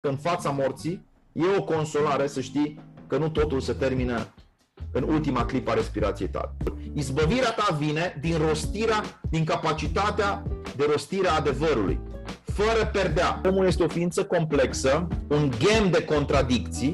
în fața morții e o consolare să știi că nu totul se termină în ultima clipă a respirației tale. Izbăvirea ta vine din capacitatea de rostire a adevărului, fără perdea. Omul este o ființă complexă, un ghem de contradicții.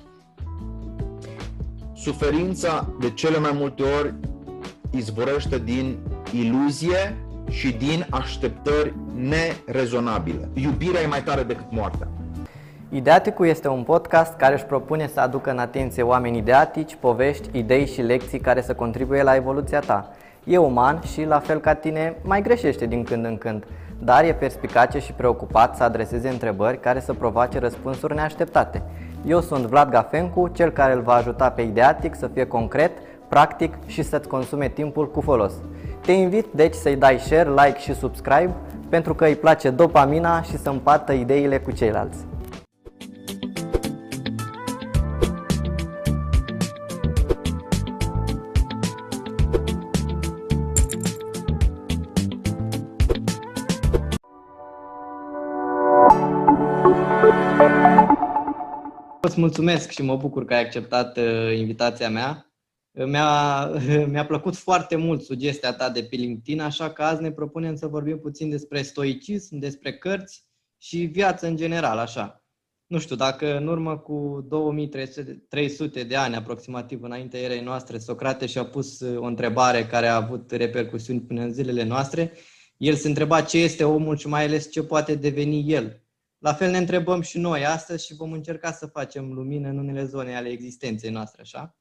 Suferința de cele mai multe ori izvorăște din iluzie și din așteptări nerezonabile. Iubirea e mai tare decât moartea. Ideaticul este un podcast care își propune să aducă în atenție oameni ideatici, povești, idei și lecții care să contribuie la evoluția ta. E uman și, la fel ca tine, mai greșește din când în când, dar e perspicace și preocupat să adreseze întrebări care să provoace răspunsuri neașteptate. Eu sunt Vlad Gafencu, cel care îl va ajuta pe Ideatic să fie concret, practic și să-ți consume timpul cu folos. Te invit deci să-i dai share, like și subscribe pentru că îi place dopamina și să împartă ideile cu ceilalți. Îți mulțumesc și mă bucur că ai acceptat invitația mea. Mi-a plăcut foarte mult sugestia ta de pe LinkedIn, așa că azi ne propunem să vorbim puțin despre stoicism, despre cărți și viață în general, așa. Nu știu, dacă în urmă cu 2300 de ani aproximativ înaintea erei noastre, Socrate și-a pus o întrebare care a avut repercusiuni până în zilele noastre, el se întreba ce este omul și mai ales ce poate deveni el. La fel ne întrebăm și noi astăzi și vom încerca să facem lumină în unele zone ale existenței noastre, așa?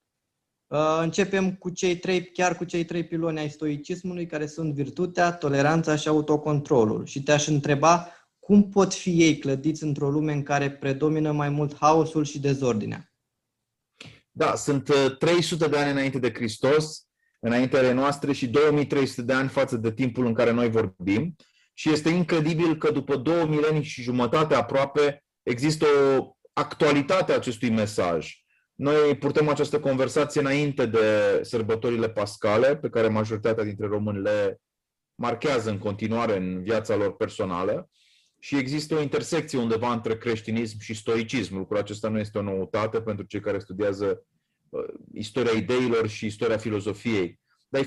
Începem cu cei trei piloni ai stoicismului, care sunt virtutea, toleranța și autocontrolul. Și te-aș întreba cum pot fi ei clădiți într-o lume în care predomină mai mult haosul și dezordinea? Da, sunt 300 de ani înainte de Hristos, înaintea noastre și 2300 de ani față de timpul în care noi vorbim. Și este incredibil că după 2 milenii și jumătate aproape există o actualitate a acestui mesaj. Noi purtăm această conversație înainte de sărbătorile pascale, pe care majoritatea dintre români le marchează în continuare în viața lor personală. Și există o intersecție undeva între creștinism și stoicism. Lucrul acesta nu este o noutate pentru cei care studiază istoria ideilor și istoria filozofiei. Dar e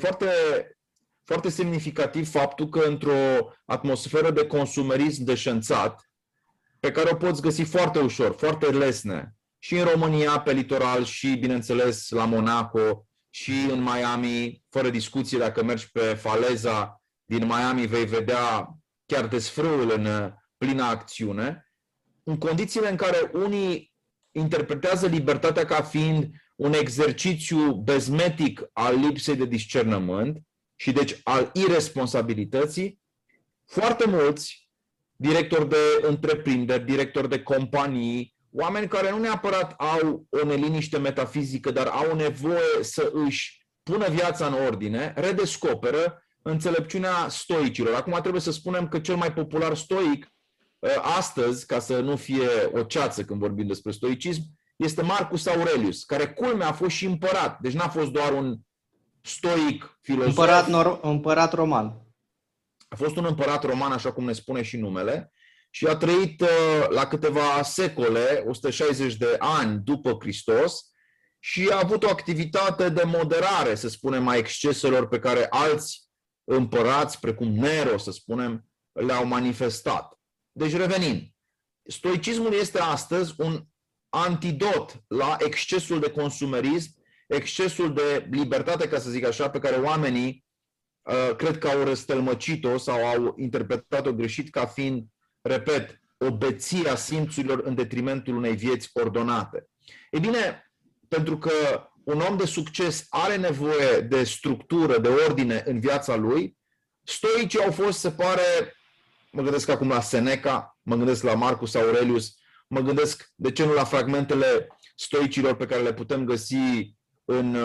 foarte semnificativ faptul că într-o atmosferă de consumerism deșanțat, pe care o poți găsi foarte ușor, foarte lesne, și în România, pe litoral, și, bineînțeles, la Monaco, și în Miami, fără discuție, dacă mergi pe faleza din Miami, vei vedea chiar desfrâul în plină acțiune, în condițiile în care unii interpretează libertatea ca fiind un exercițiu bezmetic al lipsei de discernământ, și deci al iresponsabilității, foarte mulți directori de întreprinderi, directori de companii, oameni care nu neapărat au o neliniște metafizică, dar au nevoie să își pună viața în ordine, redescoperă înțelepciunea stoicilor. Acum trebuie să spunem că cel mai popular stoic astăzi, ca să nu fie o ceață când vorbim despre stoicism, este Marcus Aurelius, care culmea a fost și împărat, deci n-a fost doar un stoic, filozof. Împărat roman. A fost un împărat roman, așa cum ne spune și numele, și a trăit la câteva secole, 160 de ani după Hristos, și a avut o activitate de moderare, să spunem, a exceselor pe care alți împărați, precum Nero, să spunem, le-au manifestat. Deci, revenind, stoicismul este astăzi un antidot la excesul de consumerism, excesul de libertate, ca să zic așa, pe care oamenii cred că au răstălmăcit-o sau au interpretat-o greșit ca fiind, repet, o beție a simțurilor în detrimentul unei vieți ordonate. Ei bine, pentru că un om de succes are nevoie de structură, de ordine în viața lui, stoicii au fost, se pare, mă gândesc acum la Seneca, mă gândesc la Marcus Aurelius, mă gândesc, de ce nu, la fragmentele stoicilor pe care le putem găsi în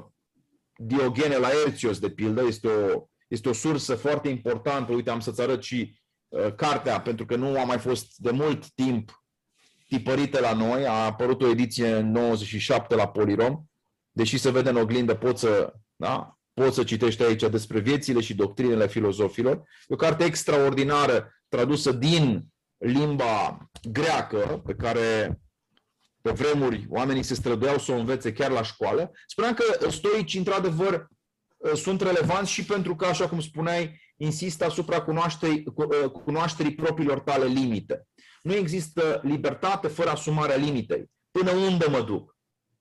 Diogene Laertios, de pildă. Este o sursă foarte importantă. Uite, am să-ți arăt și cartea, pentru că nu a mai fost de mult timp tipărită la noi. A apărut o ediție în 97 la Polirom. Deși se vede în oglindă, poți să citești aici despre viețile și doctrinele filozofilor. E o carte extraordinară, tradusă din limba greacă, pe care pe vremuri oamenii se străduiau să o învețe chiar la școală, spuneam că stoicii, într-adevăr, sunt relevanți și pentru că, așa cum spuneai, insistă asupra cunoașterii propriilor tale limite. Nu există libertate fără asumarea limitei. Până unde mă duc?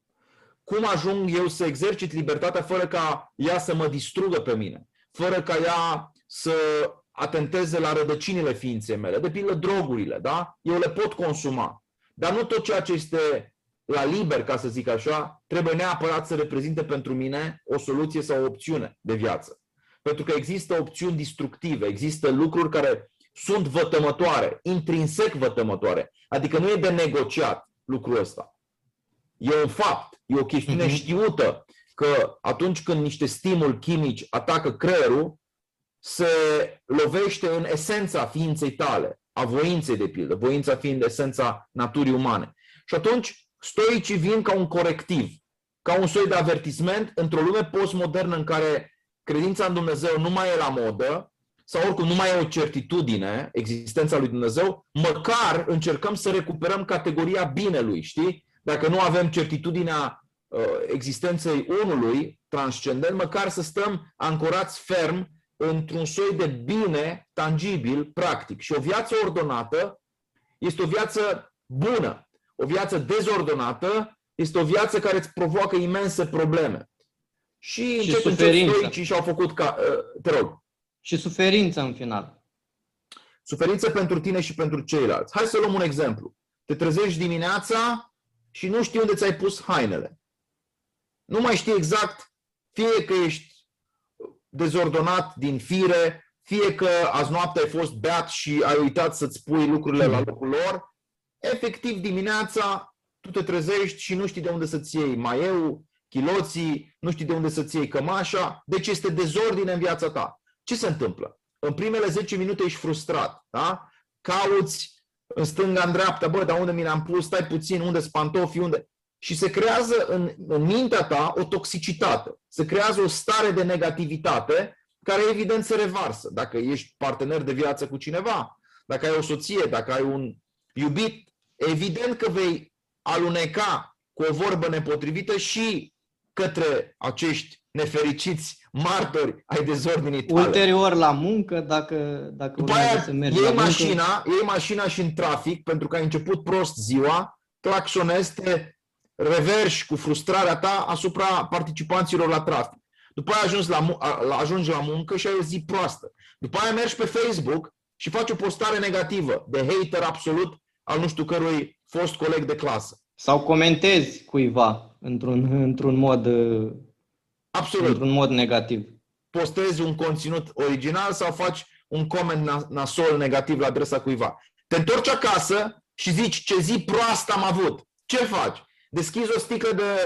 Cum ajung eu să exercit libertatea fără ca ea să mă distrugă pe mine? Fără ca ea să atenteze la rădăcinile ființei mele? De pildă drogurile, da? Eu le pot consuma. Dar nu tot ceea ce este la liber, ca să zic așa, trebuie neapărat să reprezinte pentru mine o soluție sau o opțiune de viață. Pentru că există opțiuni destructive, există lucruri care sunt vătămătoare, intrinsec vătămătoare. Adică nu e de negociat lucrul ăsta. E un fapt, e o chestiune știută că atunci când niște stimuli chimici atacă creierul, se lovește în esența ființei tale, a voinței de pildă, voința fiind esența naturii umane. Și atunci stoicii vin ca un corectiv, ca un soi de avertisment într-o lume postmodernă în care credința în Dumnezeu nu mai e la modă, sau oricum nu mai e o certitudine, existența lui Dumnezeu, măcar încercăm să recuperăm categoria binelui, știi? Dacă nu avem certitudinea existenței unului transcendent, măcar să stăm ancorați ferm într-un soi de bine tangibil, practic. Și o viață ordonată este o viață bună. O viață dezordonată este o viață care îți provoacă imense probleme. Și încet stoicii și-au făcut ca... Te rog. Și suferința în final. Suferință pentru tine și pentru ceilalți. Hai să luăm un exemplu. Te trezești dimineața și nu știi unde ți-ai pus hainele. Nu mai știi exact, fie că ești dezordonat din fire, fie că azi noapte ai fost beat și ai uitat să-ți pui lucrurile la locul lor. Efectiv, dimineața tu te trezești și nu știi de unde să-ți iei maieul, chiloții, nu știi de unde să-ți iei cămașa, deci este dezordine în viața ta. Ce se întâmplă? În primele 10 minute ești frustrat, da? Cauți în stânga, în dreapta, bă, dar unde mi le-am pus, stai puțin, unde-s pantofii, unde... Și se creează în mintea ta o toxicitate, se creează o stare de negativitate care evident se revarsă. Dacă ești partener de viață cu cineva, dacă ai o soție, dacă ai un iubit, evident că vei aluneca cu o vorbă nepotrivită și către acești nefericiți martori ai dezordinii tale. Ulterior la muncă, dacă urmează să mergi la muncă. Iei mașina și în trafic, pentru că ai început prost ziua, claxonezi, te reverși cu frustrarea ta asupra participanților la trafic. După aia ajungi la muncă și ai o zi proastă. După aia mergi pe Facebook și faci o postare negativă de hater absolut al nu știu cărui fost coleg de clasă. Sau comentezi cuiva într-un mod absolut, într-un mod negativ. Postezi un conținut original sau faci un coment nasol negativ la adresa cuiva. Te întorci acasă și zici ce zi proastă am avut. Ce faci? Deschizi o sticlă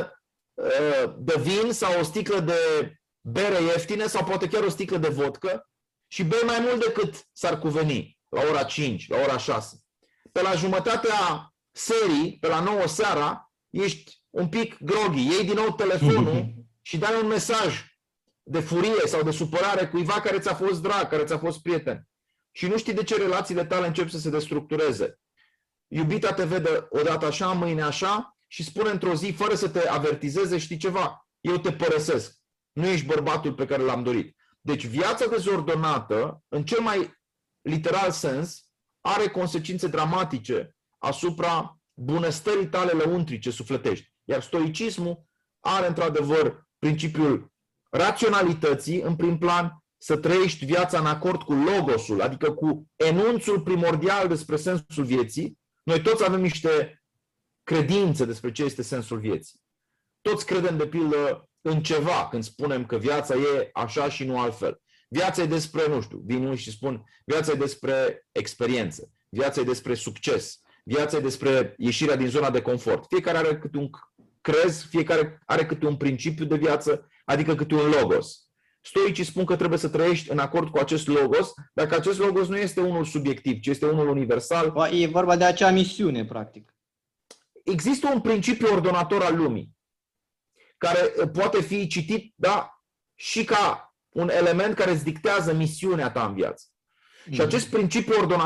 de vin sau o sticlă de bere ieftine sau poate chiar o sticlă de vodcă și bei mai mult decât s-ar cuveni la ora 5, la ora 6. Pe la jumătatea serii, pe la 9 seara, ești un pic groggy, iei din nou telefonul și dai un mesaj de furie sau de supărare cuiva care ți-a fost drag, care ți-a fost prieten. Și nu știi de ce relațiile tale încep să se destructureze. Iubita te vede odată așa, mâine așa și spune într-o zi, fără să te avertizeze, știi ceva, eu te părăsesc. Nu ești bărbatul pe care l-am dorit. Deci viața dezordonată, în cel mai literal sens, are consecințe dramatice asupra bunăstării tale lăuntrice sufletești. Iar stoicismul are într-adevăr principiul raționalității în prim plan, să trăiești viața în acord cu logosul, adică cu enunțul primordial despre sensul vieții. Noi toți avem niște credințe despre ce este sensul vieții. Toți credem de pildă în ceva când spunem că viața e așa și nu altfel. Viața e despre, nu știu, vin unii și spun, viața e despre experiență, viața e despre succes, viața e despre ieșirea din zona de confort. Fiecare are câte un crez, fiecare are câte un principiu de viață, adică câte un logos. Stoicii spun că trebuie să trăiești în acord cu acest logos, dacă acest logos nu este unul subiectiv, ci este unul universal. E vorba de acea misiune, practic. Există un principiu ordonator al lumii, care poate fi citit, da, și ca un element care îți dictează misiunea ta în viață. Și acest principiu ordonator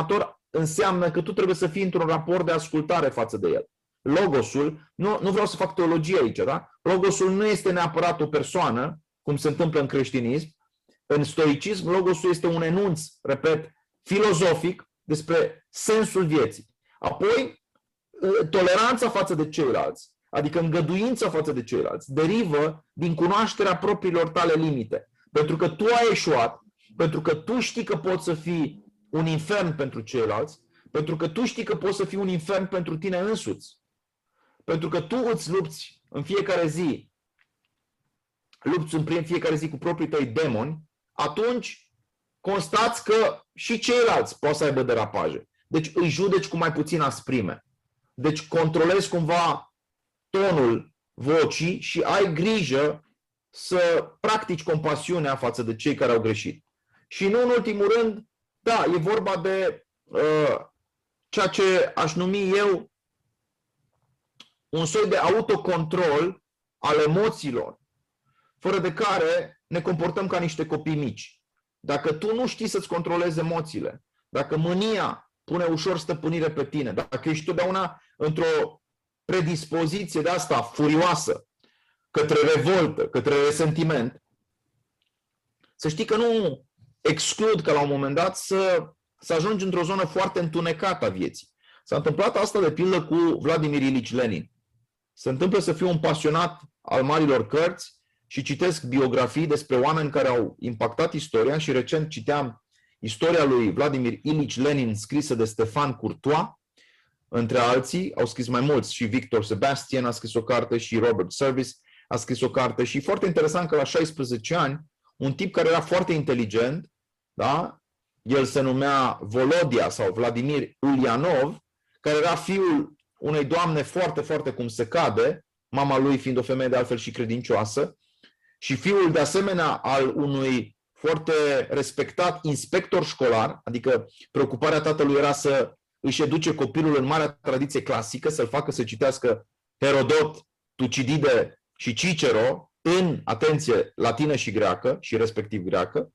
înseamnă că tu trebuie să fii într-un raport de ascultare față de el. Logosul, nu vreau să fac teologie aici, da? Logosul nu este neapărat o persoană, cum se întâmplă în creștinism. În stoicism, logosul este un enunț, repet, filozofic despre sensul vieții. Apoi, toleranța față de ceilalți, adică îngăduința față de ceilalți, derivă din cunoașterea propriilor tale limite. Pentru că tu ai eșuat, pentru că tu știi că poți să fii un infern pentru ceilalți, pentru că tu știi că poți să fii un infern pentru tine însuți, pentru că tu îți lupți în fiecare zi, cu proprii tăi demoni, atunci constați că și ceilalți pot să aibă derapaje. Deci îi judeci cu mai puțin asprime. Deci controlezi cumva tonul vocii și ai grijă să practici compasiunea față de cei care au greșit. Și nu în ultimul rând, da, e vorba de ceea ce aș numi eu un soi de autocontrol al emoțiilor, fără de care ne comportăm ca niște copii mici. Dacă tu nu știi să-ți controlezi emoțiile, dacă mânia pune ușor stăpânire pe tine, dacă ești totdeauna într-o predispoziție de asta furioasă, către revoltă, către resentiment, să știi că nu exclud că la un moment dat să ajungi într-o zonă foarte întunecată a vieții. S-a întâmplat asta de pildă cu Vladimir Ilici Lenin. Se întâmplă să fiu un pasionat al marilor cărți și citesc biografii despre oameni care au impactat istoria și recent citeam istoria lui Vladimir Ilici Lenin scrisă de Stefan Courtois, între alții, au scris mai mulți, și Victor Sebastian a scris o carte și Robert Service a scris o carte și foarte interesant că la 16 ani, un tip care era foarte inteligent, da? El se numea Volodia sau Vladimir Ulyanov, care era fiul unei doamne foarte, foarte cum se cade, mama lui fiind o femeie de altfel și credincioasă, și fiul de asemenea al unui foarte respectat inspector școlar, adică preocuparea tatălui era să își educe copilul în marea tradiție clasică, să-l facă să citească Herodot, Tucidide și Cicero în, atenție, latină și greacă, și respectiv greacă,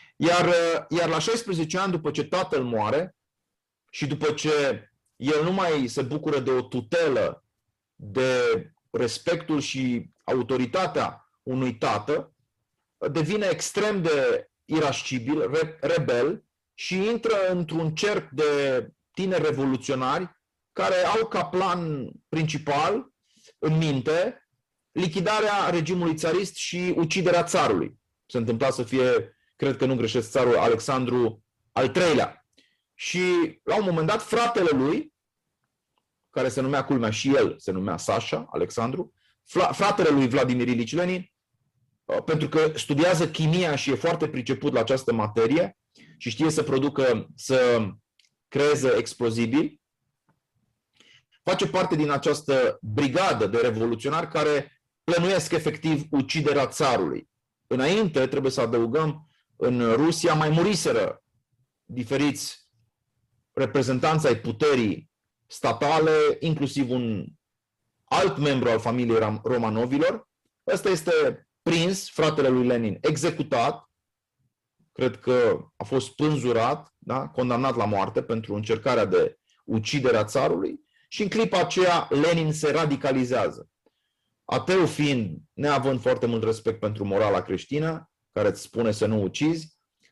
iar la 16 ani, după ce tatăl moare și după ce el nu mai se bucură de o tutelă, de respectul și autoritatea unui tată, devine extrem de irascibil, rebel și intră într-un cerc de tineri revoluționari care au ca plan principal în minte lichidarea regimului țarist și uciderea țarului. Se întâmpla să fie, cred că nu greșesc, țarul Alexandru al III-lea. Și la un moment dat fratele lui, care se numea, culmea, și el se numea Sasha, Alexandru, fratele lui Vladimir Ilici Lenin, pentru că studiază chimia și e foarte priceput la această materie și știe să creeze explozibili, face parte din această brigadă de revoluționari care plănuiesc efectiv uciderea țarului. Înainte, trebuie să adăugăm, în Rusia mai muriseră diferiți reprezentanți ai puterii statale, inclusiv un alt membru al familiei Romanovilor. Ăsta este prins, fratele lui Lenin, executat, cred că a fost spânzurat, da? Condamnat la moarte pentru încercarea de ucidere a țarului și în clipa aceea Lenin se radicalizează. Ateu fiind, neavând foarte mult respect pentru morala creștină, care îți spune să nu ucizi,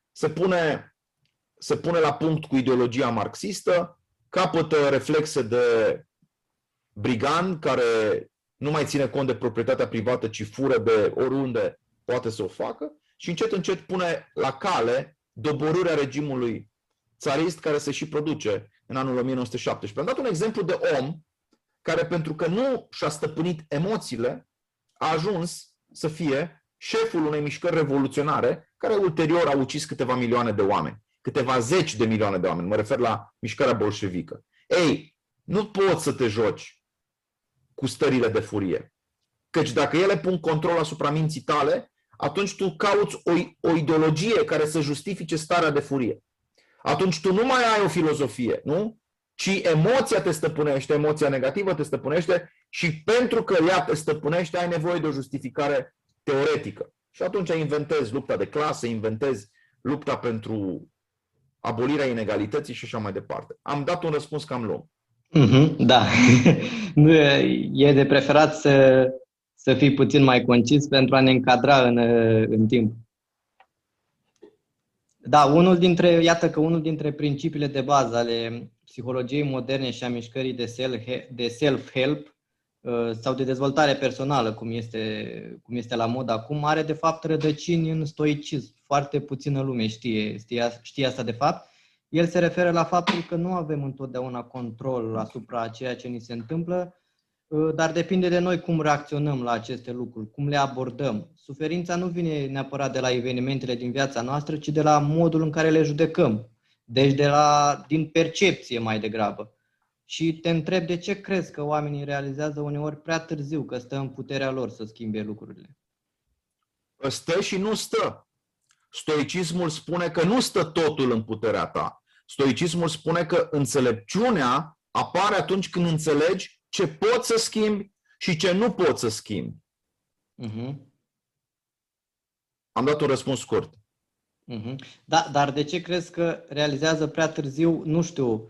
se pune la punct cu ideologia marxistă, capătă reflexe de brigand care nu mai ține cont de proprietatea privată, ci fură de oriunde poate să o facă și încet, încet pune la cale doborârea regimului țarist care se și produce în anul 1917. Am dat un exemplu de om care, pentru că nu și-a stăpânit emoțiile, a ajuns să fie șeful unei mișcări revoluționare care ulterior a ucis câteva milioane de oameni, câteva zeci de milioane de oameni. Mă refer la mișcarea bolșevică. Ei, nu poți să te joci cu stările de furie. Căci dacă ele pun control asupra minții tale, atunci tu cauți o ideologie care să justifice starea de furie. Atunci tu nu mai ai o filozofie, nu? Ci emoția te stăpânește, emoția negativă te stăpânește și pentru că ea te stăpânește ai nevoie de o justificare teoretică. Și atunci inventezi lupta de clasă, inventezi lupta pentru abolirea inegalității și așa mai departe. Am dat un răspuns cam lung. Da. Nu, e de preferat să fii puțin mai concis pentru a ne încadra în timp. Da, iată că unul dintre principiile de bază ale psihologiei moderne și a mișcării de self-help sau de dezvoltare personală, cum este la mod acum, are de fapt rădăcini în stoicism. Foarte puțină lume știe asta de fapt. El se referă la faptul că nu avem întotdeauna control asupra ceea ce ni se întâmplă, dar depinde de noi cum reacționăm la aceste lucruri, cum le abordăm. Suferința nu vine neapărat de la evenimentele din viața noastră, ci de la modul în care le judecăm. Deci din percepție mai degrabă. Și te întreb, de ce crezi că oamenii realizează uneori prea târziu că stă în puterea lor să schimbe lucrurile? Stă și nu stă. Stoicismul spune că nu stă totul în puterea ta. Stoicismul spune că înțelepciunea apare atunci când înțelegi ce poți să schimbi și ce nu poți să schimbi. Am dat un răspuns scurt. Da, dar de ce crezi că realizează prea târziu, nu știu,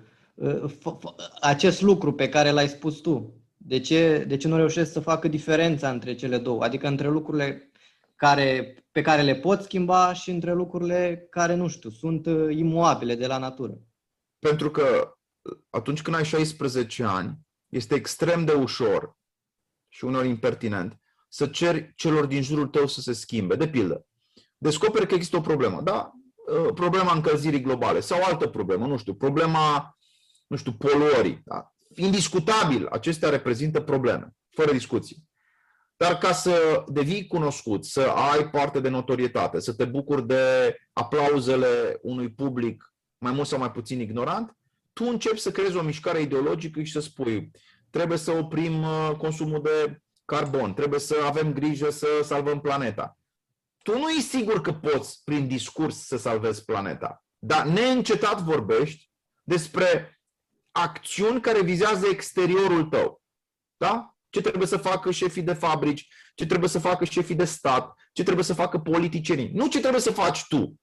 acest lucru pe care l-ai spus tu? De ce nu reușesc să facă diferența între cele două? Adică între lucrurile pe care le pot schimba și între lucrurile care, nu știu, sunt imuabile de la natură. Pentru că atunci când ai 16 ani, este extrem de ușor și uneori impertinent să ceri celor din jurul tău să se schimbe. De pildă, descoperi că există o problemă, da? Problema încălzirii globale sau altă problemă, nu știu, problema, poluării. Da? Indiscutabil, acestea reprezintă probleme, fără discuții. Dar ca să devii cunoscut, să ai parte de notorietate, să te bucuri de aplauzele unui public mai mult sau mai puțin ignorant, tu începi să creezi o mișcare ideologică și să spui trebuie să oprim consumul de carbon, trebuie să avem grijă să salvăm planeta. Tu nu ești sigur că poți, prin discurs, să salvezi planeta, dar neîncetat vorbești despre acțiuni care vizează exteriorul tău. Da? Ce trebuie să facă șefii de fabrici, ce trebuie să facă șefii de stat, ce trebuie să facă politicienii. Nu ce trebuie să faci tu.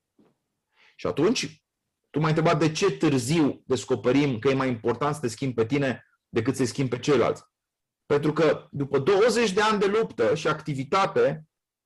Și atunci, tu m-ai întrebat de ce târziu descoperim că e mai important să te schimbi pe tine decât să-i schimbi pe ceilalți. Pentru că după 20 de ani de luptă și activitate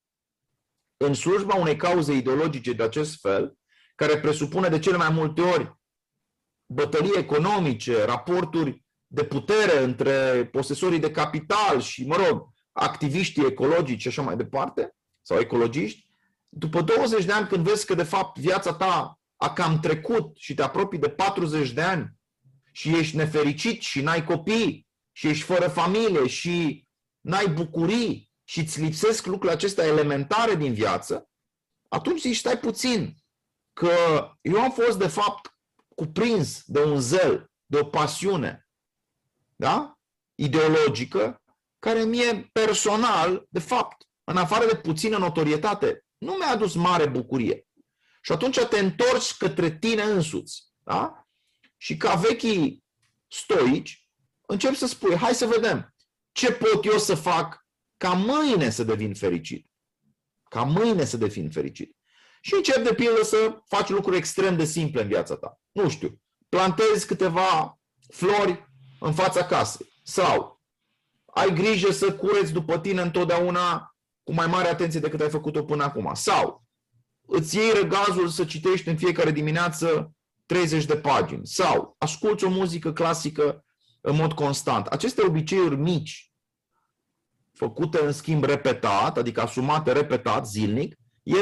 în slujba unei cauze ideologice de acest fel, care presupune de cele mai multe ori bătălii economice, raporturi de putere între posesorii de capital și, activiștii ecologici și așa mai departe, sau ecologiști, după 20 de ani când vezi că de fapt viața ta a cam trecut și te apropii de 40 de ani și ești nefericit și n-ai copii și ești fără familie și n-ai bucurii și îți lipsesc lucrurile acestea elementare din viață, atunci zici, stai puțin, că eu am fost de fapt cuprins de un zel, de o pasiune, da? Ideologică, care mie personal, de fapt, în afară de puțină notorietate, nu mi-a adus mare bucurie. Și atunci te întorci către tine însuți. Da? Și ca vechii stoici, începi să spui, hai să vedem ce pot eu să fac ca mâine să devin fericit. Ca mâine să devin fericit. Și începi de pildă să faci lucruri extrem de simple în viața ta. Nu știu, plantezi câteva flori în fața casei. Sau ai grijă să cureți după tine întotdeauna cu mai mare atenție decât ai făcut-o până acum. Sau îți iei răgazul să citești în fiecare dimineață 30 de pagini. Sau asculți o muzică clasică în mod constant. Aceste obiceiuri mici, făcute în schimb repetat, adică asumate repetat, zilnic,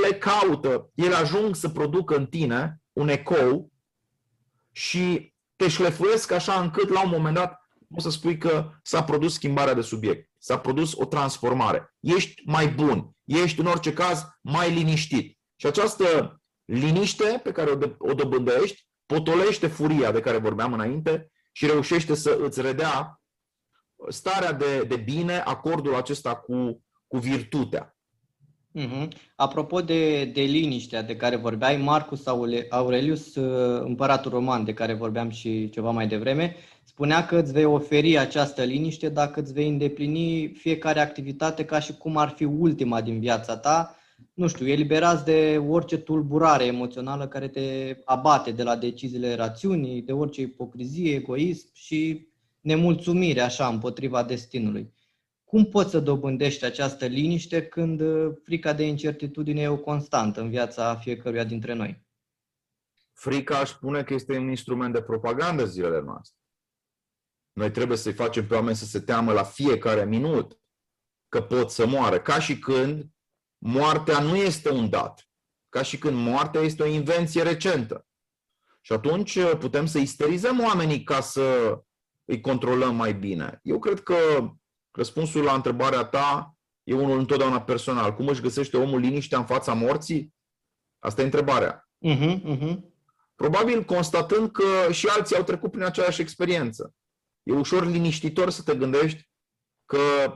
ele ajung să producă în tine un ecou și te șlefuiesc așa încât la un moment dat poți să spui că s-a produs schimbarea de subiect, s-a produs o transformare. Ești mai bun, ești în orice caz mai liniștit. Și această liniște pe care o dobândești potolește furia de care vorbeam înainte și reușește să îți redea starea de bine, acordul acesta cu virtutea. Apropo de liniștea de care vorbeai, Marcus Aurelius, împăratul roman de care vorbeam și ceva mai devreme, spunea că îți vei oferi această liniște dacă îți vei îndeplini fiecare activitate ca și cum ar fi ultima din viața ta, nu știu, eliberați de orice tulburare emoțională care te abate de la deciziile rațiunii, de orice ipocrizie, egoism și nemulțumire așa împotriva destinului. Cum poți să dobândești această liniște când frica de incertitudine e o constantă în viața fiecăruia dintre noi? Frica, aș spune că este un instrument de propagandă zilele noastre. Noi trebuie să-i facem pe oameni să se teamă la fiecare minut că pot să moară, ca și când moartea nu este un dat, ca și când moartea este o invenție recentă. Și atunci putem să isterizăm oamenii ca să îi controlăm mai bine. Eu cred că răspunsul la întrebarea ta e unul întotdeauna personal. Cum își găsește omul liniștea în fața morții? Asta e întrebarea. Probabil constatând că și alții au trecut prin aceeași experiență. E ușor liniștitor să te gândești că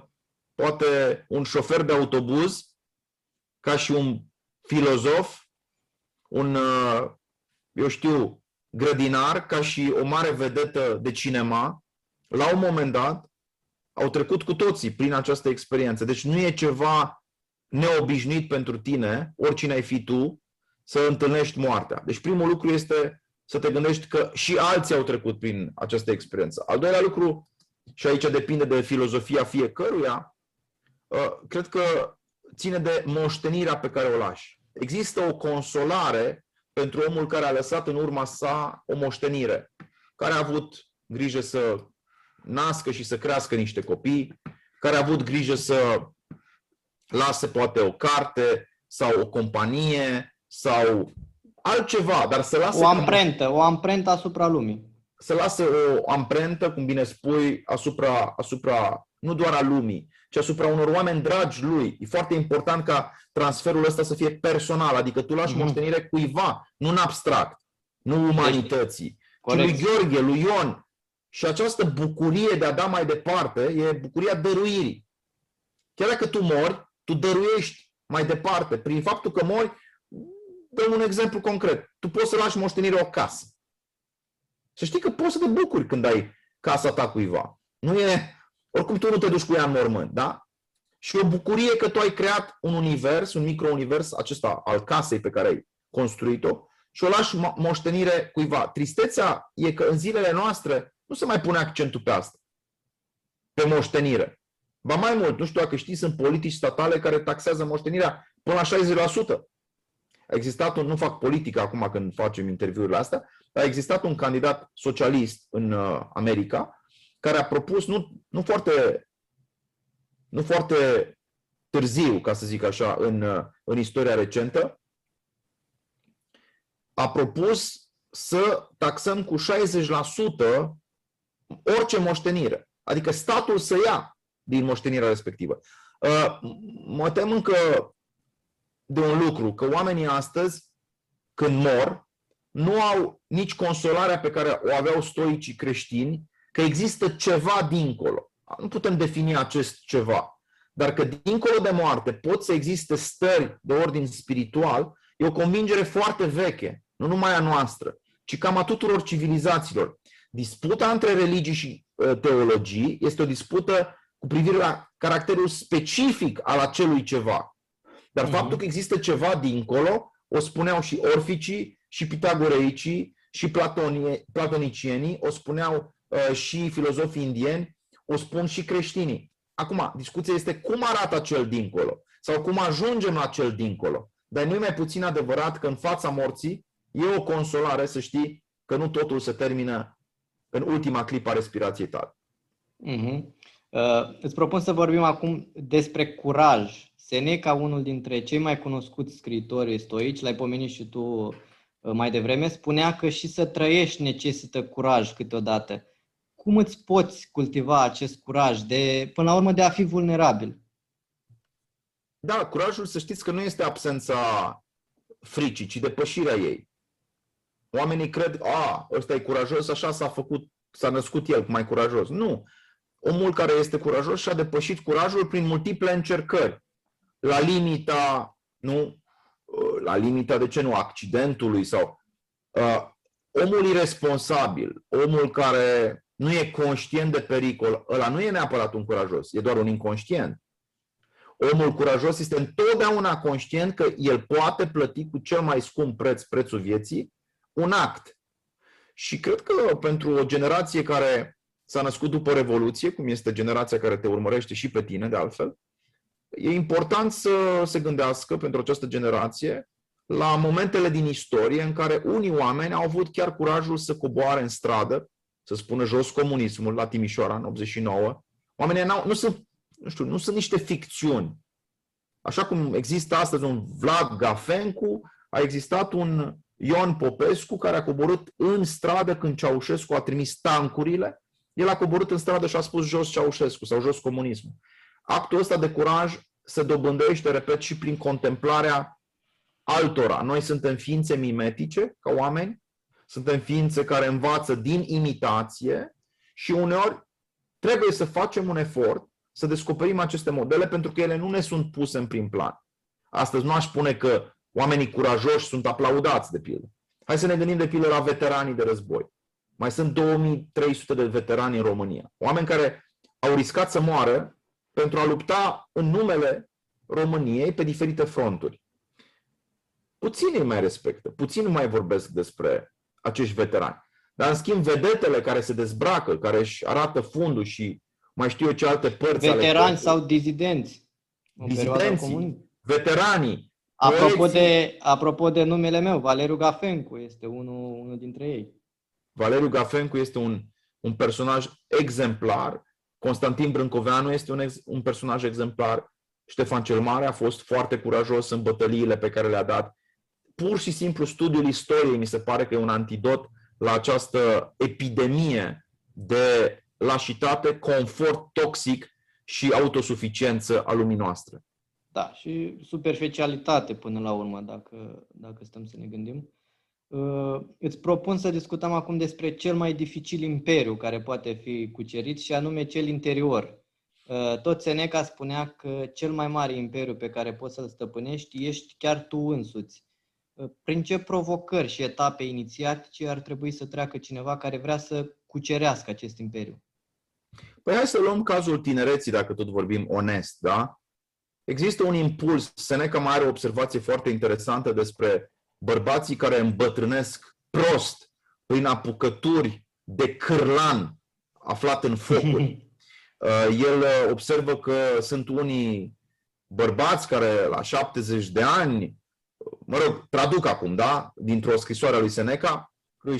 poate un șofer de autobuz, ca și un filozof, un, eu știu, grădinar, ca și o mare vedetă de cinema, la un moment dat au trecut cu toții prin această experiență. Deci nu e ceva neobișnuit pentru tine, oricine ai fi tu, să întâlnești moartea. Deci primul lucru este să te gândești că și alții au trecut prin această experiență. Al doilea lucru, și aici depinde de filozofia fiecăruia, cred că ține de moștenirea pe care o lași. Există o consolare pentru omul care a lăsat în urma sa o moștenire, care a avut grijă să nască și să crească niște copii, care a avut grijă să lase poate o carte sau o companie sau altceva, dar să lasă o amprentă asupra lumii. Să lasă o amprentă, cum bine spui, asupra nu doar a lumii, ci asupra unor oameni dragi lui. E foarte important ca transferul ăsta să fie personal, adică tu lași moștenire cuiva, nu în abstract, nu umanității, ci lui Gheorghe, lui Ion. Și această bucurie de a da mai departe e bucuria dăruirii. Chiar dacă tu mori, tu dăruiești mai departe. Prin faptul că mori, dăm un exemplu concret. Tu poți să lași moștenire o casă. Să știi că poți să te bucuri când ai casa ta cuiva. Nu e, oricum tu nu te duci cu ea în mormânt, da? Și o bucurie că tu ai creat un univers, un micro-univers, acesta al casei pe care ai construit-o, și o lași moștenire cuiva. Tristețea e că în zilele noastre nu se mai pune accentul pe asta, pe moștenire. Ba mai mult, nu știu dacă știi, sunt politici statale care taxează moștenirea până la 60%. A existat nu fac politică acum când facem interviurile astea, a existat un candidat socialist în America care a propus, nu foarte târziu, ca să zic așa, în istoria recentă, a propus să taxăm cu 60% orice moștenire. Adică statul să ia din moștenirea respectivă. Mă tem încă de un lucru, că oamenii astăzi, când mor, nu au nici consolarea pe care o aveau stoicii creștini, că există ceva dincolo. Nu putem defini acest ceva, dar că dincolo de moarte pot să existe stări de ordin spiritual, e o convingere foarte veche, nu numai a noastră, ci cam a tuturor civilizațiilor. Disputa între religii și teologii este o dispută cu privire la caracterul specific al acelui ceva. Dar faptul că există ceva dincolo, o spuneau și orficii, și pitagoreicii, și platonicienii, o spuneau și filozofii indieni, o spun și creștinii. Acum, discuția este cum arată acel dincolo sau cum ajungem la acel dincolo. Dar nu e mai puțin adevărat că în fața morții e o consolare să știi că nu totul se termină în ultima clipă a respirației tale. Îți propun să vorbim acum despre curaj. Seneca, unul dintre cei mai cunoscuți scriitori stoici, l-ai pomenit și tu mai devreme, spunea că și să trăiești necesită curaj câteodată. Cum îți poți cultiva acest curaj, până la urmă, de a fi vulnerabil? Da, curajul, să știți că nu este absența fricii, ci depășirea ei. Oamenii cred, ăsta e curajos, așa s-a născut el mai curajos. Nu. Omul care este curajos și-a depășit curajul prin multiple încercări. La limita, de ce nu, accidentului sau omul iresponsabil, omul care nu e conștient de pericol, ăla nu e neapărat un curajos, e doar un inconștient. Omul curajos este întotdeauna conștient că el poate plăti cu cel mai scump preț, prețul vieții, un act. Și cred că pentru o generație care s-a născut după Revoluție, cum este generația care te urmărește și pe tine, de altfel, e important să se gândească pentru această generație la momentele din istorie în care unii oameni au avut chiar curajul să coboare în stradă, să spună jos comunismul la Timișoara în 89. Oamenii nu sunt niște ficțiuni. Așa cum există astăzi un Vlad Gafencu, a existat un Ion Popescu care a coborât în stradă când Ceaușescu a trimis tancurile. El a coborât în stradă și a spus jos Ceaușescu sau jos comunismul. Actul ăsta de curaj se dobândește, repet, și prin contemplarea altora. Noi suntem ființe mimetice, ca oameni, suntem ființe care învață din imitație și uneori trebuie să facem un efort să descoperim aceste modele pentru că ele nu ne sunt puse în prim plan. Astăzi nu aș spune că oamenii curajoși sunt aplaudați, de pildă. Hai să ne gândim, de pildă, la veteranii de război. Mai sunt 2300 de veterani în România. Oameni care au riscat să moară pentru a lupta în numele României pe diferite fronturi. Puțini îi mai respectă, puțini mai vorbesc despre acești veterani. Dar, în schimb, vedetele care se dezbracă, care își arată fundul și mai știu eu ce alte părți ale veterani sau dizidenți. Dizidenții, veteranii. Apropo de numele meu, Valeriu Gafencu este unul dintre ei. Valeriu Gafencu este un personaj exemplar. Constantin Brâncoveanu este un personaj exemplar. Ștefan cel Mare a fost foarte curajos în bătăliile pe care le-a dat. Pur și simplu studiul istoriei mi se pare că e un antidot la această epidemie de lașitate, confort toxic și autosuficiență a lumii noastre. Da, și superficialitate până la urmă, dacă stăm să ne gândim. Îți propun să discutăm acum despre cel mai dificil imperiu care poate fi cucerit și anume cel interior. Tot Seneca spunea că cel mai mare imperiu pe care poți să-l stăpânești ești chiar tu însuți. Prin ce provocări și etape inițiatice ar trebui să treacă cineva care vrea să cucerească acest imperiu? Păi hai să luăm cazul tinereții, dacă tot vorbim onest, da? Există un impuls. Seneca mai are o observație foarte interesantă despre bărbații care îmbătrânesc prost prin apucături de cârlan aflat în focuri. El observă că sunt unii bărbați care la 70 de ani, mă rog, traduc acum, da? Dintr-o scrisoare a lui Seneca,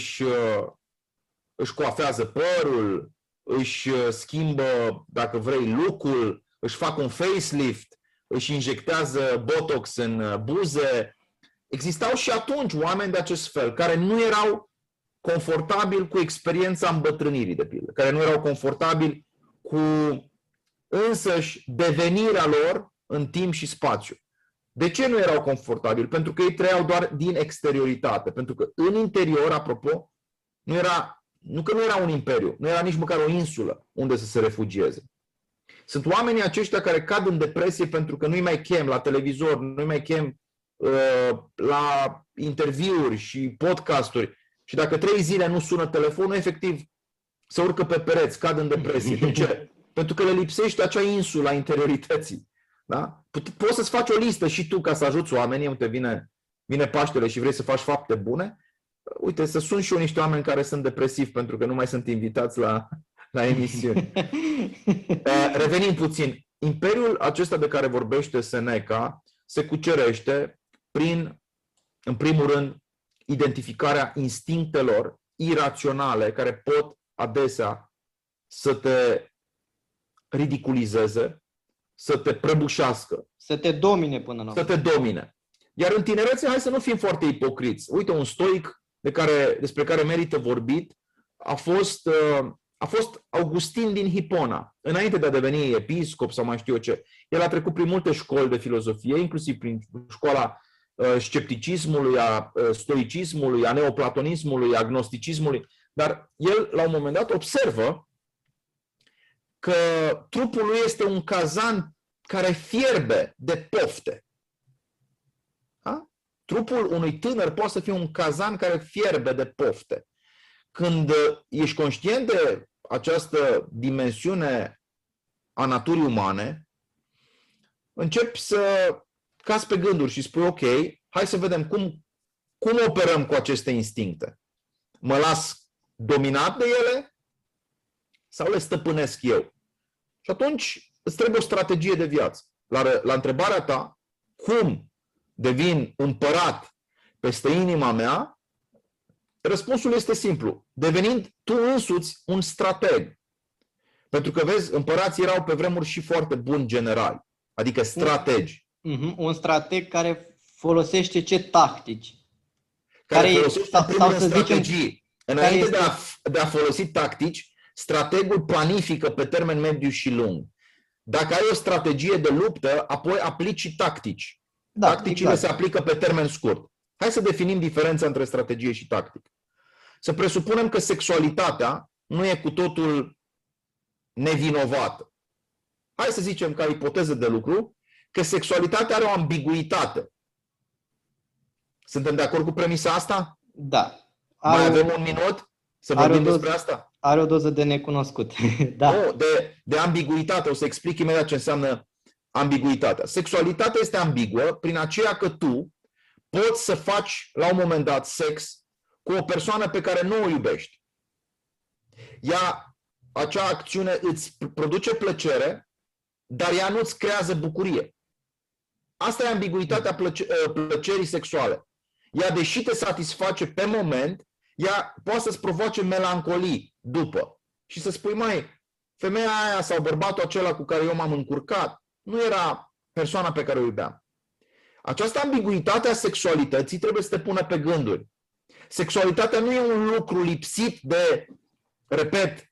își coafează părul, își schimbă, dacă vrei, look-ul, își fac un facelift, își injectează botox în buze. Existau și atunci oameni de acest fel, care nu erau confortabili cu experiența îmbătrânirii, de pildă, care nu erau confortabili cu însăși devenirea lor în timp și spațiu. De ce nu erau confortabili? Pentru că ei trăiau doar din exterioritate. Pentru că în interior, apropo, nu era un imperiu, nu era nici măcar o insulă unde să se refugieze. Sunt oamenii aceștia care cad în depresie pentru că nu-i mai chem la televizor, nu-i mai chem la interviuri și podcasturi. Și dacă 3 zile nu sună telefonul, efectiv se urcă pe pereți, cad în depresie. De ce? Pentru că le lipsește acea insulă a interiorității. Da? Poți să-ți faci o listă și tu ca să ajuți oamenii. Uite, vine Paștele și vrei să faci fapte bune. Uite, să sun și eu niște oameni care sunt depresivi pentru că nu mai sunt invitați la emisiuni. Revenim puțin. Imperiul acesta de care vorbește Seneca se cucerește prin, în primul rând, identificarea instinctelor iraționale care pot adesea să te ridiculizeze, să te prăbușească. Să te domine până la urmă. Să te domine. Iar în tinerețe, hai să nu fim foarte ipocriți. Uite, un stoic despre care merită vorbit a fost Augustin din Hipona. Înainte de a deveni episcop sau mai știu eu ce. El a trecut prin multe școli de filozofie, inclusiv prin școala scepticismului, a stoicismului, a neoplatonismului, a gnosticismului. Dar el, la un moment dat, observă că trupul lui este un cazan care fierbe de pofte. Da? Trupul unui tânăr poate să fie un cazan care fierbe de pofte. Când ești conștient de această dimensiune a naturii umane, începi să cazi pe gânduri și spui, ok, hai să vedem cum operăm cu aceste instincte. Mă las dominat de ele sau le stăpânesc eu? Și atunci îți trebuie o strategie de viață. La întrebarea ta, cum devin împărat peste inima mea, răspunsul este simplu. Devenind tu însuți un strateg. Pentru că, vezi, împărații erau pe vremuri și foarte buni generali, adică strategi. Un strateg care folosește ce tactici? Care folosește în primul rând strategii. Înainte este... de a folosi tactici, strategul planifică pe termen mediu și lung. Dacă ai o strategie de luptă, apoi aplici și tactici. Da, Tacticile exact. se aplică pe termen scurt. Hai să definim diferența între strategie și tactică. Să presupunem că sexualitatea nu e cu totul nevinovată. Hai să zicem ca ipoteză de lucru că sexualitatea are o ambiguitate. Suntem de acord cu premisa asta? Da. Mai avem un minut să vorbim despre asta? Are o doză de necunoscut. Da. Nu, de ambiguitate. O să explic imediat ce înseamnă ambiguitatea. Sexualitatea este ambiguă prin aceea că tu poți să faci la un moment dat sex cu o persoană pe care nu o iubești. Acea acțiune îți produce plăcere, dar ea nu îți creează bucurie. Asta e ambiguitatea plăcerii sexuale. Ea, deși te satisface pe moment, ea poate să-ți provoace melancolii după. Și să spui, mai, femeia aia sau bărbatul acela cu care eu m-am încurcat nu era persoana pe care o iubeam. Această ambiguitate a sexualității trebuie să te pună pe gânduri. Sexualitatea nu e un lucru lipsit de, repet,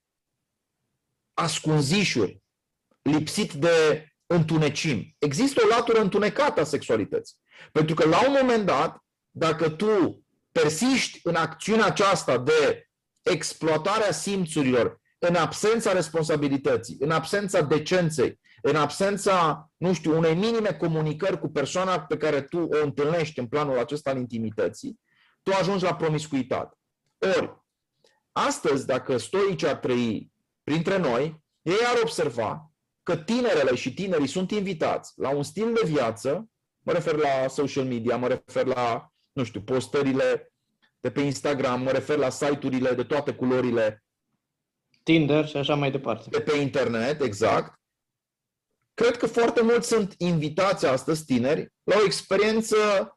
ascunzișuri, lipsit de întunecimi. Există o latură întunecată a sexualității. Pentru că la un moment dat, dacă tu persiști în acțiunea aceasta de exploatarea simțurilor în absența responsabilității, în absența decenței, în absența, nu știu, unei minime comunicări cu persoana pe care tu o întâlnești în planul acesta al intimității, tu ajungi la promiscuitate. Ori, astăzi, dacă stoicii ar trăi printre noi, ei ar observa că tinerele și tinerii sunt invitați la un stil de viață, mă refer la social media, mă refer la, nu știu, postările de pe Instagram, mă refer la site-urile de toate culorile, Tinder și așa mai departe. de pe internet, exact. Cred că foarte mulți sunt invitați astăzi, tineri, la o experiență,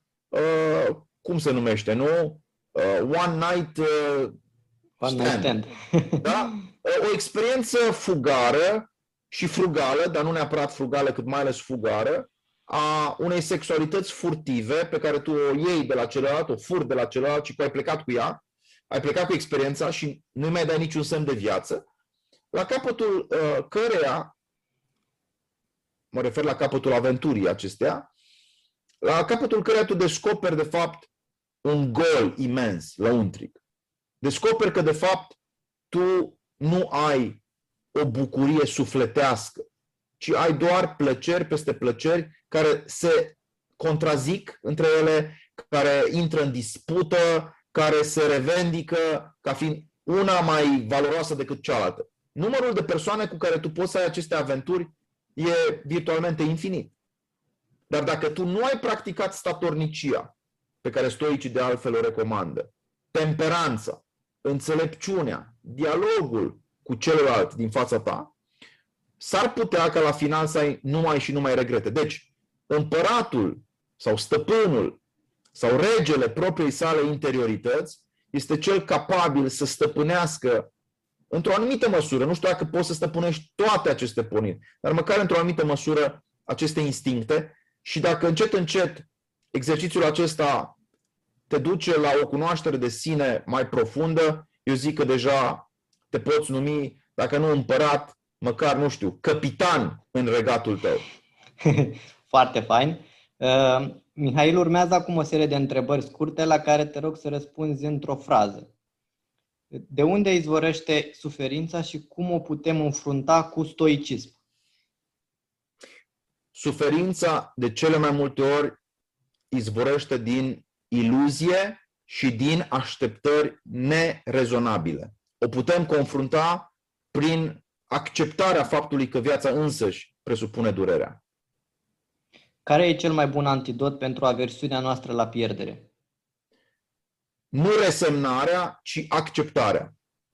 cum se numește, nu? One night stand. Da? O experiență fugară și frugală, dar nu neapărat frugală, cât mai ales fugară, a unei sexualități furtive pe care tu o iei de la celălalt, o furi de la celălalt și ai plecat cu ea, ai plecat cu experiența și nu mai dai niciun semn de viață, la capătul căreia, mă refer la capătul aventurii acestea, la capătul căreia tu descoperi de fapt un gol imens, lăuntric. Descoperi că de fapt tu nu ai o bucurie sufletească, ci ai doar plăceri peste plăceri care se contrazic între ele, care intră în dispută, care se revendică ca fiind una mai valoroasă decât cealaltă. Numărul de persoane cu care tu poți să ai aceste aventuri e virtualmente infinit. Dar dacă tu nu ai practicat statornicia, pe care stoicii de altfel o recomandă, temperanța, înțelepciunea, dialogul cu celălalt din fața ta, s-ar putea ca la final să ai numai regrete. Deci, împăratul sau stăpânul sau regele propriei sale interiorități este cel capabil să stăpânească într-o anumită măsură, nu știu dacă poți să stăpânești toate aceste porniri, dar măcar într-o anumită măsură aceste instincte și dacă încet exercițiul acesta te duce la o cunoaștere de sine mai profundă, eu zic că deja te poți numi, dacă nu împărat, măcar, nu știu, capitan în regatul tău. Foarte fain. Mihail, urmează acum o serie de întrebări scurte la care te rog să răspunzi într-o frază. De unde izvorăște suferința și cum o putem înfrunta cu stoicism? Suferința, de cele mai multe ori, izvorăște din iluzie și din așteptări nerezonabile. O putem confrunta prin acceptarea faptului că viața însăși presupune durerea. Care e cel mai bun antidot pentru aversiunea noastră la pierdere? Nu resemnarea, ci acceptarea.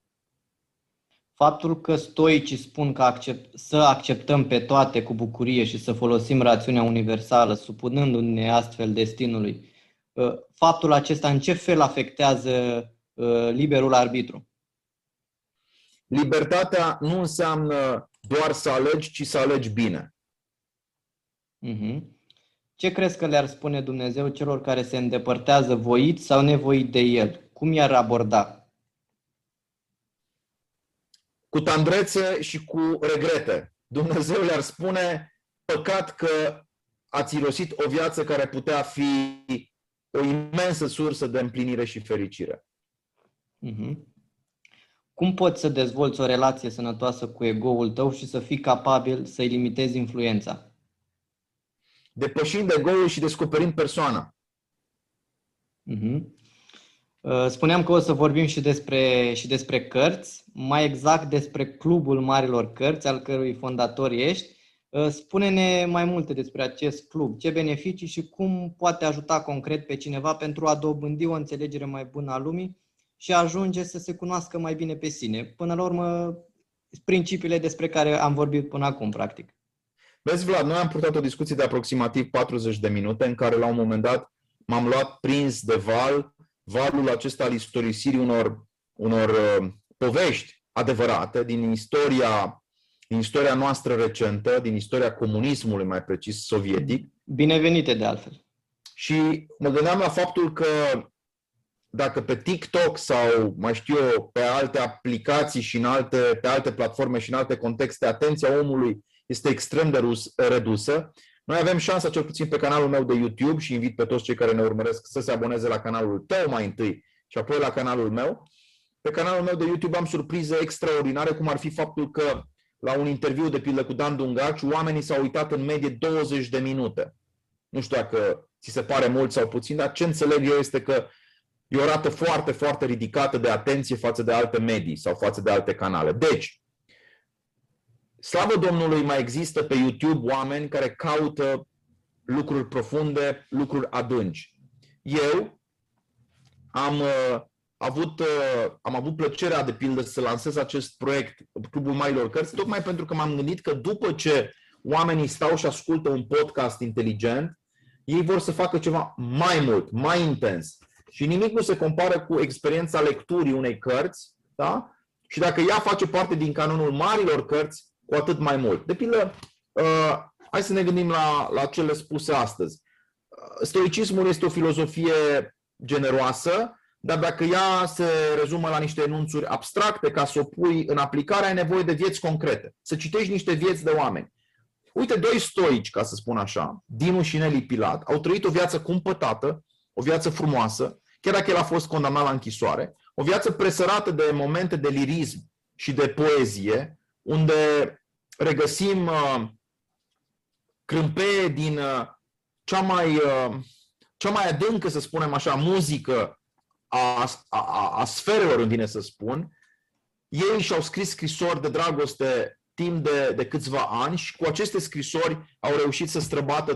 Faptul că stoicii spun că să acceptăm pe toate cu bucurie și să folosim rațiunea universală, supunându-ne astfel destinului, faptul acesta în ce fel afectează liberul arbitru? Libertatea nu înseamnă doar să alegi, ci să alegi bine. Ce crezi că le-ar spune Dumnezeu celor care se îndepărtează voit sau nevoit de El? Cum i-ar aborda? Cu tandrețe și cu regrete. Dumnezeu le-ar spune: păcat că ați irosit o viață care putea fi o imensă sursă de împlinire și fericire. Cum poți să dezvolți o relație sănătoasă cu ego-ul tău și să fii capabil să-i limitezi influența? Depășind ego-ul și descoperind persoana. Spuneam că o să vorbim și despre cărți, mai exact despre Clubul Marilor Cărți, al cărui fondator ești. Spune-ne mai multe despre acest club, ce beneficii și cum poate ajuta concret pe cineva pentru a dobândi o înțelegere mai bună a lumii și a ajunge să se cunoască mai bine pe sine. Până la urmă, principiile despre care am vorbit până acum, practic. Vezi, Vlad, noi am purtat o discuție de aproximativ 40 de minute în care la un moment dat m-am luat prins de valul acesta al istorisirii unor povești adevărate din istoria noastră recentă, din istoria comunismului, mai precis, sovietic. Binevenite, de altfel. Și mă gândeam la faptul că dacă pe TikTok sau, mai știu eu, pe alte aplicații și pe alte platforme și în alte contexte, atenția omului este extrem de redusă, noi avem șansa, cel puțin pe canalul meu de YouTube, și invit pe toți cei care ne urmăresc să se aboneze la canalul tău mai întâi și apoi la canalul meu. Pe canalul meu de YouTube am surprize extraordinare, cum ar fi faptul că la un interviu, de pildă, cu Dan Dungaci, oamenii s-au uitat în medie 20 de minute. Nu știu dacă ți se pare mult sau puțin, dar ce înțeleg eu este că e o rată foarte, foarte ridicată de atenție față de alte medii sau față de alte canale. Deci, slavă Domnului, mai există pe YouTube oameni care caută lucruri profunde, lucruri adânci. Eu am avut plăcerea, de pildă, să lansez acest proiect, Clubul Marilor Cărți, tocmai pentru că m-am gândit că după ce oamenii stau și ascultă un podcast inteligent, ei vor să facă ceva mai mult, mai intens. Și nimic nu se compară cu experiența lecturii unei cărți, da? Și dacă ea face parte din canonul marilor cărți, cu atât mai mult. De pildă, hai să ne gândim la cele spuse astăzi. Stoicismul este o filozofie generoasă, dar dacă ea se rezumă la niște enunțuri abstracte, ca să o pui în aplicare, ai nevoie de vieți concrete. Să citești niște vieți de oameni. Uite, doi stoici, ca să spun așa, Dinu și Neli Pilat, au trăit o viață cumpătată, o viață frumoasă, chiar dacă el a fost condamnat la închisoare, o viață presărată de momente de lirism și de poezie, unde regăsim crâmpeie din cea mai adâncă, să spunem așa, muzică a sferelor, îmi vine să spun. Ei și-au scris scrisori de dragoste timp de câțiva ani și cu aceste scrisori au reușit să străbată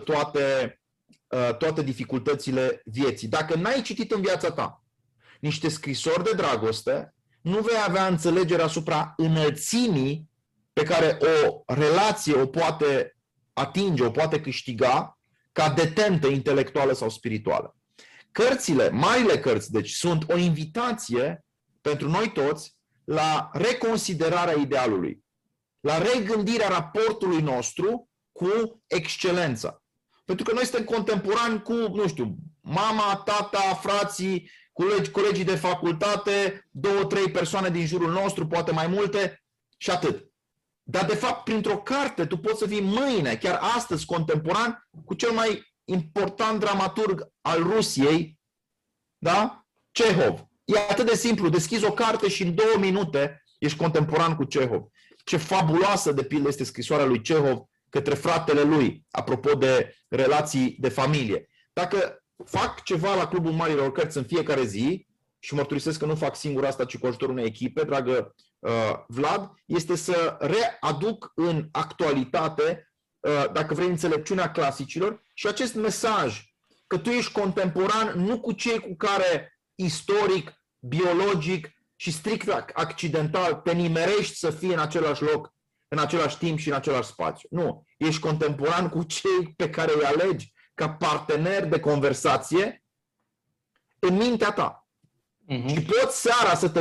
toate dificultățile vieții. Dacă n-ai citit în viața ta niște scrisori de dragoste, nu vei avea înțelegere asupra înălțimii pe care o relație o poate atinge, o poate câștiga ca detentă intelectuală sau spirituală. Cărțile, marile cărți, deci, sunt o invitație pentru noi toți la reconsiderarea idealului, la regândirea raportului nostru cu excelența. Pentru că noi suntem contemporani cu, nu știu, mama, tata, frații, colegii de facultate, 2-3 persoane din jurul nostru, poate mai multe și atât. Dar, de fapt, printr-o carte, tu poți să fii mâine, chiar astăzi, contemporan cu cel mai important dramaturg al Rusiei, da? Cehov. E atât de simplu, deschizi o carte și în 2 minute ești contemporan cu Cehov. Ce fabuloasă, de pildă, este scrisoarea lui Cehov către fratele lui, apropo de relații de familie. Dacă fac ceva la Clubul Marilor Cărți în fiecare zi, și mărturisesc că nu fac singur asta, ci cu ajutorul unei echipe, dragă Vlad, este să readuc în actualitate dacă vrei, înțelepciunea clasicilor și acest mesaj că tu ești contemporan nu cu cei cu care istoric, biologic și strict accidental te nimerești să fie în același loc, în același timp și în același spațiu. Nu. Ești contemporan cu cei pe care îi alegi ca partener de conversație în mintea ta. Și poți seara să te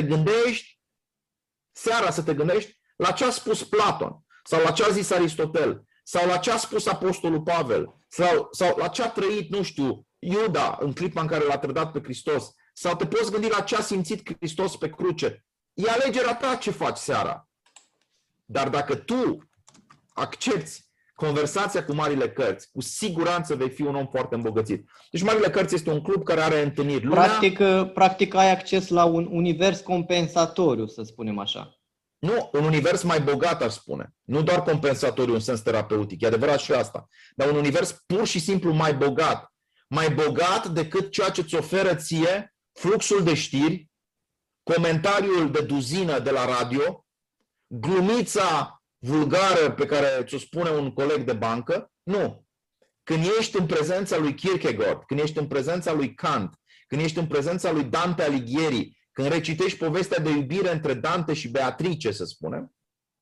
gândești la ce a spus Platon sau la ce a zis Aristotel sau la ce a spus Apostolul Pavel sau la ce a trăit, nu știu, Iuda în clipa în care l-a trădat pe Hristos, sau te poți gândi la ce a simțit Hristos pe cruce. E alegerea ta ce faci seara. Dar dacă tu accepti conversația cu Marile Cărți, cu siguranță vei fi un om foarte îmbogățit. Deci Marile Cărți este un club care are întâlniri lunea. Practic ai acces la un univers compensatoriu, să spunem așa. Nu, un univers mai bogat, aș spune. Nu doar compensatoriu în sens terapeutic, e adevărat și asta. Dar un univers pur și simplu mai bogat. Mai bogat decât ceea ce îți oferă ție fluxul de știri, comentariul de duzină de la radio, glumița vulgară pe care ți-o spune un coleg de bancă. Nu. Când ești în prezența lui Kierkegaard, când ești în prezența lui Kant, când ești în prezența lui Dante Alighieri, când recitești povestea de iubire între Dante și Beatrice, să spunem,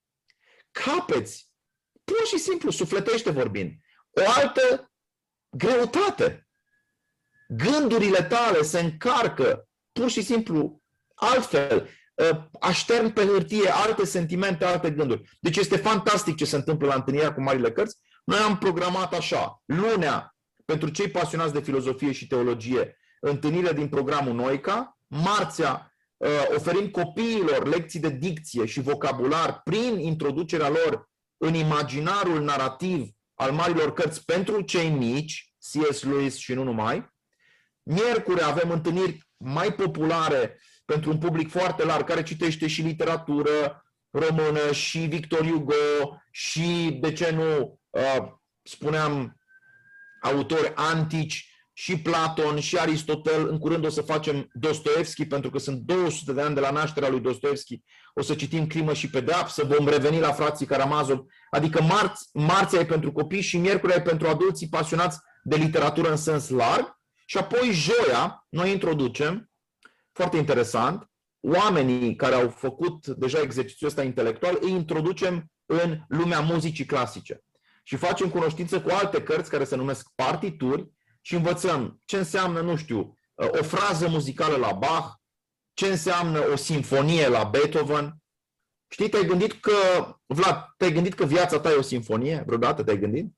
capeți, pur și simplu, sufletește vorbind, o altă greutate. Gândurile tale se încarcă pur și simplu altfel. Aștern pe hârtie alte sentimente, alte gânduri. Deci este fantastic ce se întâmplă la întâlnirea cu Marile Cărți. Noi am programat așa, lunea, pentru cei pasionați de filozofie și teologie, întâlnirea din programul Noica, marțea oferim copiilor lecții de dicție și vocabular prin introducerea lor în imaginarul narrativ al Marilor Cărți pentru cei mici, C.S. Lewis și nu numai. Miercuri avem întâlniri mai populare pentru un public foarte larg, care citește și literatură română, și Victor Hugo, și, de ce nu, spuneam, autori antici, și Platon, și Aristotel. În curând o să facem Dostoevski, pentru că sunt 200 de ani de la nașterea lui Dostoevski. O să citim Crimă și Pedeapsă, vom reveni la frații Karamazov. Adică marțea e pentru copii și miercurea e pentru adulții pasionați de literatură în sens larg. Și apoi joia noi introducem, foarte interesant, oamenii care au făcut deja exercițiul ăsta intelectual, îi introducem în lumea muzicii clasice. Și facem cunoștință cu alte cărți care se numesc partituri și învățăm ce înseamnă, nu știu, o frază muzicală la Bach, ce înseamnă o simfonie la Beethoven. Știi, Vlad, te-ai gândit că viața ta e o simfonie? Vreodată te-ai gândit?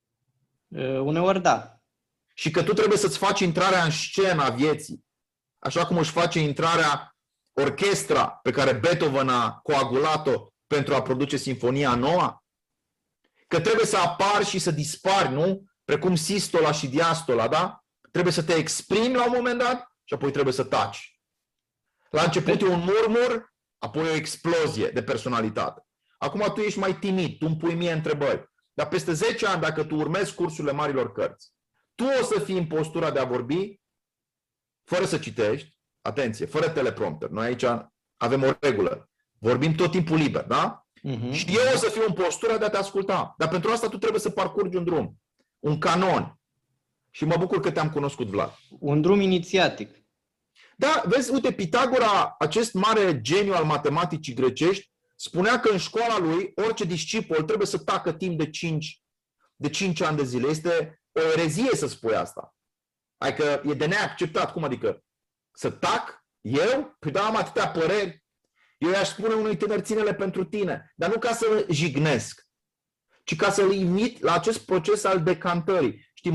Uneori da. Și că tu trebuie să-ți faci intrarea în scenă a vieții, așa cum își face intrarea orchestra pe care Beethoven a coagulat-o pentru a produce Sinfonia Noua? Că trebuie să apari și să dispari, nu? Precum sistola și diastola, da? Trebuie să te exprimi la un moment dat și apoi trebuie să taci. La început e un murmur, apoi o explozie de personalitate. Acum tu ești mai timid, tu îmi pui mie întrebări. Dar peste 10 ani, dacă tu urmezi cursurile Marilor Cărți, tu o să fii în postura de a vorbi fără să citești, atenție, fără teleprompter. Noi aici avem o regulă. Vorbim tot timpul liber, da? Și eu o să fiu în postura de a te asculta. Dar pentru asta tu trebuie să parcurgi un drum, un canon. Și mă bucur că te-am cunoscut, Vlad. Un drum inițiatic. Da, vezi, uite, Pitagora, acest mare geniu al matematicii grecești, spunea că în școala lui orice discipol trebuie să tacă timp de 5 ani de zile. Este o erezie să spui asta. Adică e de neacceptat. Cum adică? Să tac? Eu? Păi da, am atâtea păreri. Eu i-aș spune unui tânăr, ține-le pentru tine. Dar nu ca să-l jignesc, ci ca să-l invit la acest proces al decantării. Știi,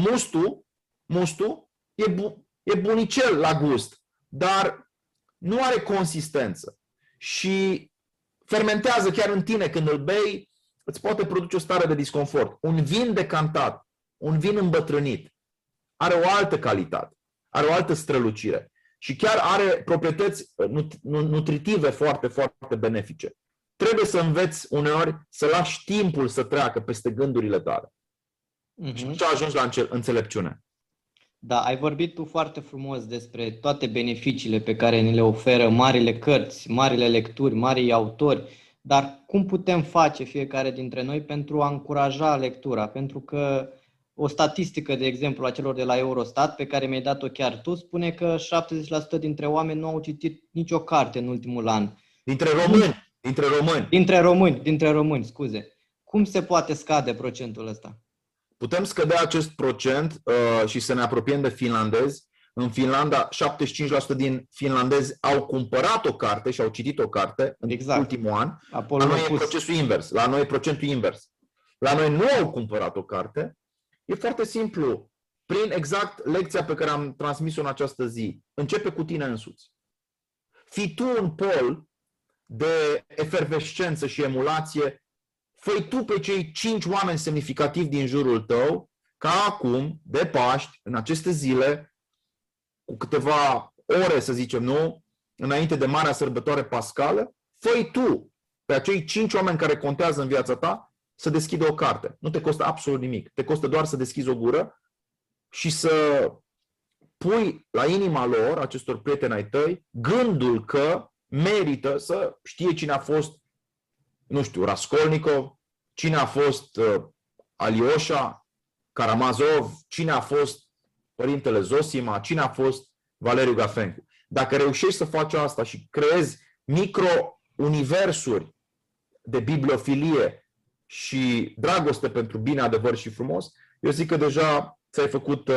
mustul e bunicel la gust, dar nu are consistență. Și fermentează chiar în tine. Când îl bei, îți poate produce o stare de disconfort. Un vin decantat, un vin îmbătrânit, are o altă calitate, are o altă strălucire și chiar are proprietăți nutritive foarte, foarte benefice. Trebuie să înveți uneori să lași timpul să treacă peste gândurile tale. Și să ajungi la înțelepciune. Da, ai vorbit tu foarte frumos despre toate beneficiile pe care ni le oferă marile cărți, marile lecturi, marii autori, dar cum putem face fiecare dintre noi pentru a încuraja lectura? Pentru că o statistică, de exemplu, a celor de la Eurostat, pe care mi-ai dat-o chiar tu, spune că 70% dintre oameni nu au citit nicio carte în ultimul an. Dintre români, scuze. Cum se poate scade procentul ăsta? Putem scădea acest procent și să ne apropiem de finlandezi. În Finlanda, 75% din finlandezi au cumpărat o carte și au citit o carte în ultimul an. La noi e procesul invers. La noi e procentul invers. La noi nu au cumpărat o carte. E foarte simplu. Prin exact lecția pe care am transmis-o în această zi. Începe cu tine însuți. Fii tu un pol de efervescență și emulație. Fă-i tu pe cei 5 oameni semnificativi din jurul tău, ca acum, de Paști, în aceste zile, cu câteva ore, să zicem, nu, înainte de marea sărbătoare pascală, fă-i tu pe acei 5 oameni care contează în viața ta să deschidă o carte. Nu te costă absolut nimic. Te costă doar să deschizi o gură și să pui la inima lor, acestor prieteni ai tăi, gândul că merită să știe cine a fost, nu știu, Raskolnikov, cine a fost Alioșa, Karamazov, cine a fost Părintele Zosima, cine a fost Valeriu Gafencu. Dacă reușești să faci asta și creezi micro-universuri de bibliofilie și dragoste pentru bine, adevăr și frumos, eu zic că deja ți-ai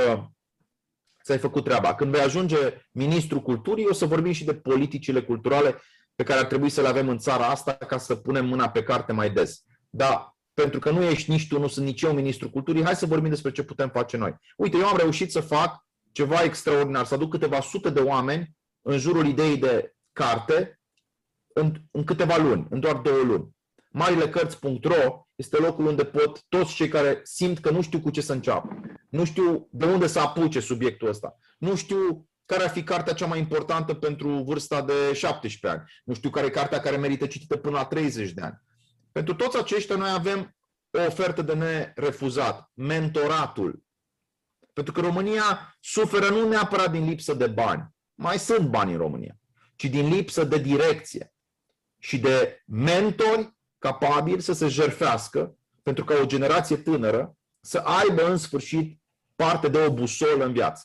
făcut treaba. Când vei ajunge ministrul culturii, o să vorbim și de politicile culturale pe care ar trebui să le avem în țara asta ca să punem mâna pe carte mai des. Dar pentru că nu ești nici tu, nu sunt nici eu ministrul culturii, hai să vorbim despre ce putem face noi. Uite, eu am reușit să fac ceva extraordinar, să aduc câteva sute de oameni în jurul ideii de carte în câteva luni, în doar 2 luni. Marilecărți.ro este locul unde pot toți cei care simt că nu știu cu ce să înceapă, nu știu de unde să apuce subiectul ăsta, nu știu care ar fi cartea cea mai importantă pentru vârsta de 17 ani, nu știu care e cartea care merită citită până la 30 de ani. Pentru toți aceștia noi avem o ofertă de nerefuzat, mentoratul. Pentru că România suferă nu neapărat din lipsă de bani, mai sunt bani în România, ci din lipsă de direcție și de mentori capabili să se jertfească pentru ca o generație tânără să aibă în sfârșit parte de o busolă în viață.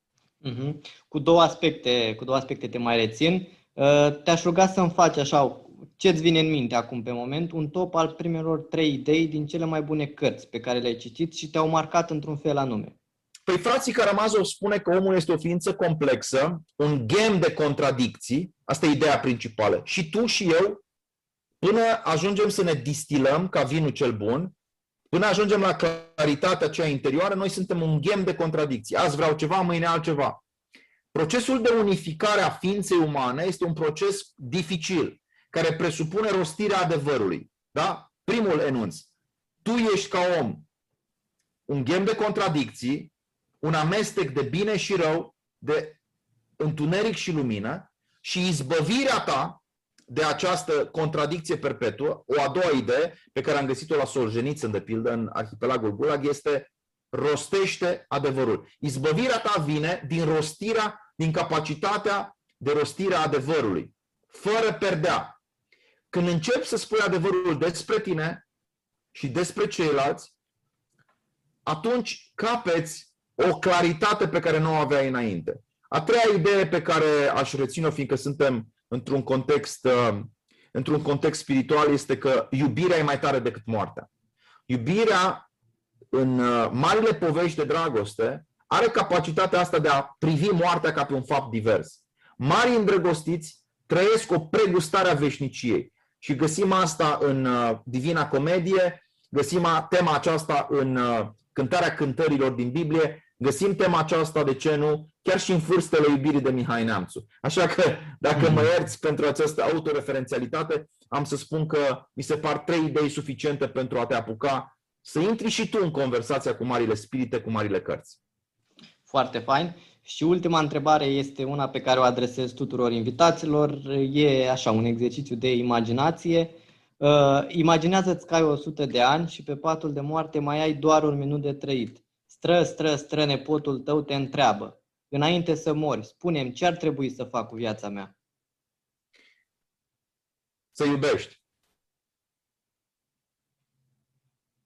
Cu două aspecte te mai rețin. Te-aș ruga să-mi faci așa, ce-ți vine în minte acum pe moment, un top al primelor 3 idei din cele mai bune cărți pe care le-ai citit și te-au marcat într-un fel anume. Păi frații Karamazov spune că omul este o ființă complexă, un ghem de contradicții, asta e ideea principală. Și tu și eu, până ajungem să ne distilăm ca vinul cel bun, până ajungem la claritatea aceea interioară, noi suntem un ghem de contradicții. Azi vreau ceva, mâine altceva. Procesul de unificare a ființei umane este un proces dificil, care presupune rostirea adevărului. Da? Primul enunț. Tu ești ca om un ghem de contradicții, un amestec de bine și rău, de întuneric și lumină, și izbăvirea ta de această contradicție perpetuă, o a doua idee pe care am găsit-o la Solzhenitsyn, de pildă, în Arhipelagul Gulag, este rostește adevărul. Izbăvirea ta vine din capacitatea de rostire a adevărului, fără perdea. Când începi să spui adevărul despre tine și despre ceilalți, atunci capeți o claritate pe care nu o aveai înainte. A treia idee pe care aș reține-o, fiindcă suntem într-un context spiritual, este că iubirea e mai tare decât moartea. Iubirea, în marile povești de dragoste, are capacitatea asta de a privi moartea ca pe un fapt divers. Marii îndrăgostiți trăiesc o pregustare a veșniciei. Și găsim asta în Divina Comedie, găsim tema aceasta în Cântarea Cântărilor din Biblie, găsim tema aceasta, de ce nu, chiar și în Fârstele iubirii de Mihai Neamțu. Așa că, dacă mă ierți pentru această autoreferențialitate, am să spun că mi se par 3 idei suficiente pentru a te apuca să intri și tu în conversația cu marile spirite, cu marile cărți. Foarte fain. Și ultima întrebare este una pe care o adresez tuturor invitaților. E așa, un exercițiu de imaginație. Imaginează-ți că ai 100 de ani și pe patul de moarte mai ai doar 1 minut de trăit. Stră, nepotul tău te întreabă: înainte să mori, spune-mi ce ar trebui să fac cu viața mea? Să iubești.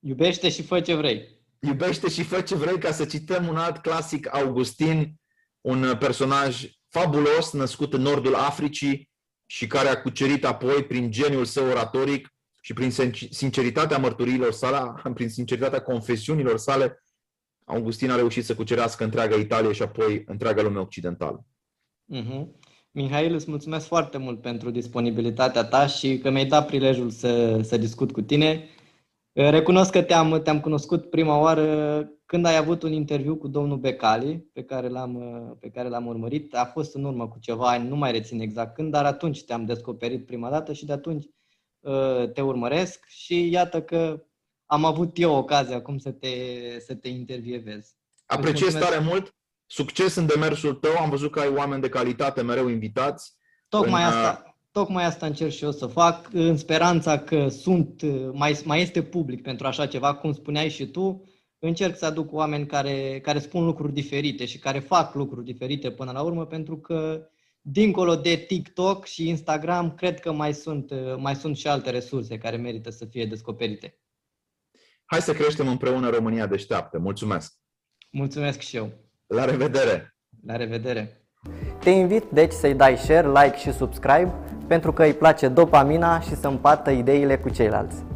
Iubește și fă ce vrei. Iubește și fă ce vrei, ca să cităm un alt clasic, Augustin, un personaj fabulos, născut în nordul Africii și care a cucerit apoi, prin geniul său oratoric și prin sinceritatea mărturiilor sale, prin sinceritatea confesiunilor sale, Augustin a reușit să cucerească întreaga Italie și apoi întreaga lume occidentală. Mihail, îți mulțumesc foarte mult pentru disponibilitatea ta și că mi-ai dat prilejul să discut cu tine. Recunosc că te-am cunoscut prima oară când ai avut un interviu cu domnul Becali, pe care l-am urmărit. A fost în urmă cu ceva ani, nu mai rețin exact când, dar atunci te-am descoperit prima dată și de atunci te urmăresc și iată că am avut eu ocazia acum să te intervievez. Apreciez tare mult, succes în demersul tău, am văzut că ai oameni de calitate mereu invitați. Tocmai asta încerc și eu să fac, în speranța că mai este public pentru așa ceva, cum spuneai și tu. Încerc să aduc oameni care spun lucruri diferite și care fac lucruri diferite până la urmă, pentru că dincolo de TikTok și Instagram, cred că mai sunt și alte resurse care merită să fie descoperite. Hai să creștem împreună România deșteaptă. Mulțumesc! Mulțumesc și eu! La revedere! La revedere! Te invit deci să-i dai share, like și subscribe pentru că îi place dopamina și să împartă ideile cu ceilalți.